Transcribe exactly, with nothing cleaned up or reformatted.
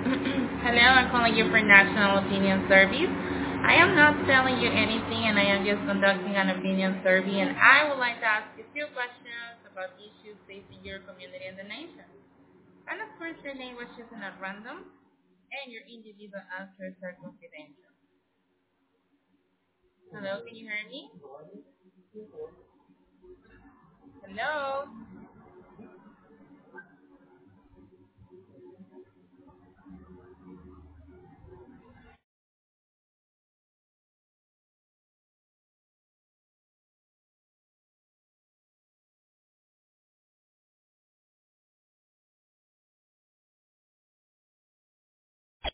Hello, I'm calling you for National Opinion Service. I am not telling you anything and I am just conducting an opinion survey and I would like to ask you a few questions about issues facing your community and the nation. And of course, your name was chosen at random and your individual answers are confidential. Hello, can you hear me? Hello?